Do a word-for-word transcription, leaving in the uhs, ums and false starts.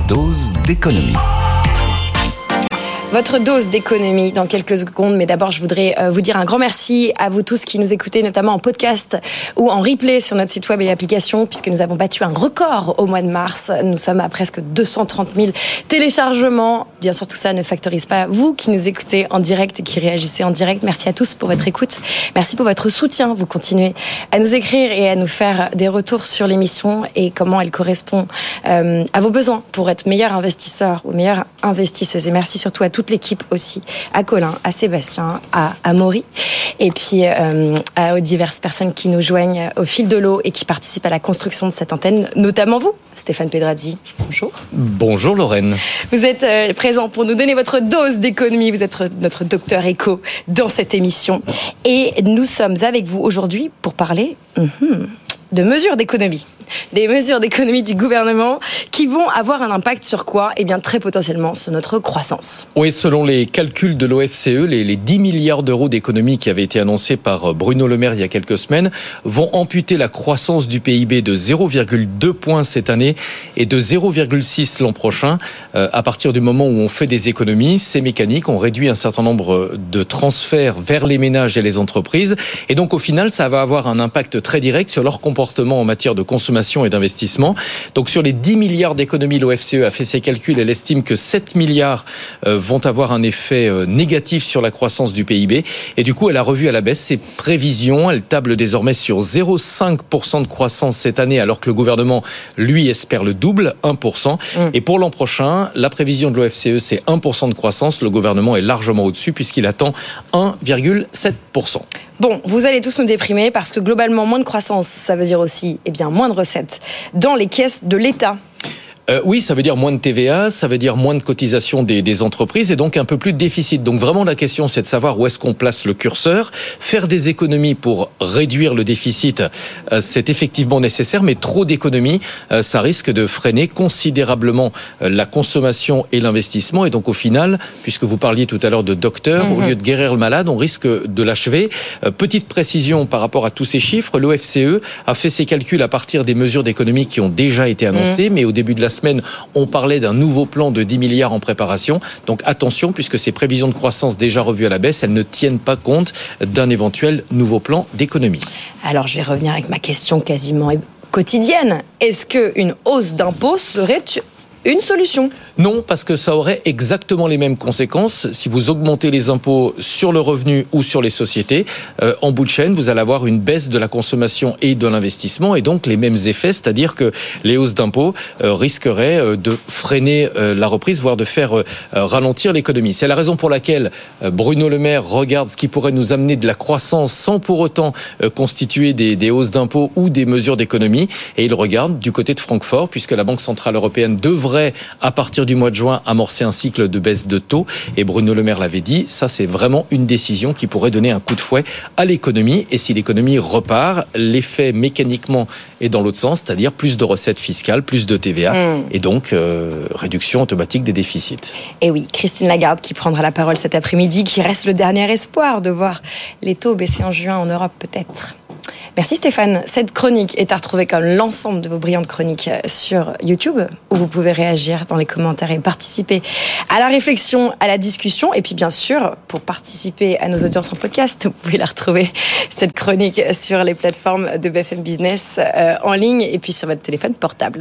dose d'économie. Votre dose d'économie dans quelques secondes, mais d'abord je voudrais vous dire un grand merci à vous tous qui nous écoutez, notamment en podcast ou en replay sur notre site web et l'application, puisque nous avons battu un record au mois de mars. Nous sommes à presque deux cent trente mille téléchargements. Bien sûr, tout ça ne factorise pas vous qui nous écoutez en direct et qui réagissez en direct. Merci à tous pour votre écoute. Merci pour votre soutien. Vous continuez à nous écrire et à nous faire des retours sur l'émission et comment elle correspond euh, à vos besoins pour être meilleur investisseur ou meilleure investisseuse. Et merci surtout à toutes l'équipe aussi, à Colin, à Sébastien, à Amaury, et puis euh, à, aux diverses personnes qui nous joignent au fil de l'eau et qui participent à la construction de cette antenne, notamment vous, Stéphane Pedrazzi. Bonjour. Bonjour Lorraine. Vous êtes euh, présent pour nous donner votre dose d'économie. Vous êtes notre docteur éco dans cette émission. Et nous sommes avec vous aujourd'hui pour parler mm-hmm, de mesures d'économie. Des mesures d'économie du gouvernement qui vont avoir un impact sur quoi ? Eh bien, très potentiellement sur notre croissance. Oui, selon les calculs de l'O F C E, les, les dix milliards d'euros d'économie qui avaient été annoncés par Bruno Le Maire il y a quelques semaines vont amputer la croissance du P I B de zéro virgule deux points cette année et de zéro virgule six l'an prochain. Euh, à partir du moment où on fait des économies, c'est mécanique, on réduit un certain nombre de transferts vers les ménages et les entreprises. Et donc, au final, ça va avoir un impact très direct sur leur comportement en matière de consommation et d'investissement. Donc sur les dix milliards d'économies, l'O F C E a fait ses calculs. Elle estime que sept milliards euh, vont avoir un effet euh, négatif sur la croissance du P I B. Et du coup, elle a revu à la baisse ses prévisions. Elle table désormais sur zéro virgule cinq pour cent de croissance cette année, alors que le gouvernement, lui, espère le double, un pour cent. Mmh. Et pour l'an prochain, la prévision de l'O F C E, c'est un pour cent de croissance. Le gouvernement est largement au-dessus puisqu'il attend un virgule sept pour cent. Bon, vous allez tous nous déprimer parce que globalement, moins de croissance, ça veut dire aussi eh bien, moins de recettes dans les caisses de l'État. Euh, oui, ça veut dire moins de T V A, ça veut dire moins de cotisations des, des entreprises et donc un peu plus de déficit. Donc vraiment la question c'est de savoir où est-ce qu'on place le curseur. Faire des économies pour réduire le déficit, euh, c'est effectivement nécessaire, mais trop d'économies, euh, ça risque de freiner considérablement euh, la consommation et l'investissement. Et donc au final, puisque vous parliez tout à l'heure de docteur, mmh. au lieu de guérir le malade, on risque de l'achever. Euh, petite précision par rapport à tous ces chiffres, l'O F C E a fait ses calculs à partir des mesures d'économie qui ont déjà été annoncées, mmh. mais au début de la semaine, on parlait d'un nouveau plan de dix milliards en préparation. Donc attention, puisque ces prévisions de croissance déjà revues à la baisse, elles ne tiennent pas compte d'un éventuel nouveau plan d'économie. Alors je vais revenir avec ma question quasiment quotidienne. Est-ce qu'une hausse d'impôts serait une solution ? Non, parce que ça aurait exactement les mêmes conséquences. Si vous augmentez les impôts sur le revenu ou sur les sociétés, euh, en bout de chaîne, vous allez avoir une baisse de la consommation et de l'investissement, et donc les mêmes effets, c'est-à-dire que les hausses d'impôts euh, risqueraient euh, de freiner euh, la reprise, voire de faire euh, ralentir l'économie. C'est la raison pour laquelle euh, Bruno Le Maire regarde ce qui pourrait nous amener de la croissance sans pour autant euh, constituer des, des hausses d'impôts ou des mesures d'économie, et il regarde du côté de Francfort, puisque la Banque Centrale Européenne devrait, à partir du mois de juin, amorcer un cycle de baisse de taux. Et Bruno Le Maire l'avait dit, ça c'est vraiment une décision qui pourrait donner un coup de fouet à l'économie. Et si l'économie repart, l'effet mécaniquement est dans l'autre sens, c'est-à-dire plus de recettes fiscales, plus de T V A, mmh. et donc euh, réduction automatique des déficits. Et oui, Christine Lagarde qui prendra la parole cet après-midi, qui reste le dernier espoir de voir les taux baisser en juin en Europe peut-être. Merci Stéphane. Cette chronique est à retrouver comme l'ensemble de vos brillantes chroniques sur YouTube, où vous pouvez réagir dans les commentaires et participer à la réflexion, à la discussion. Et puis bien sûr, pour participer à nos audiences en podcast, vous pouvez la retrouver, cette chronique, sur les plateformes de B F M Business euh, en ligne et puis sur votre téléphone portable.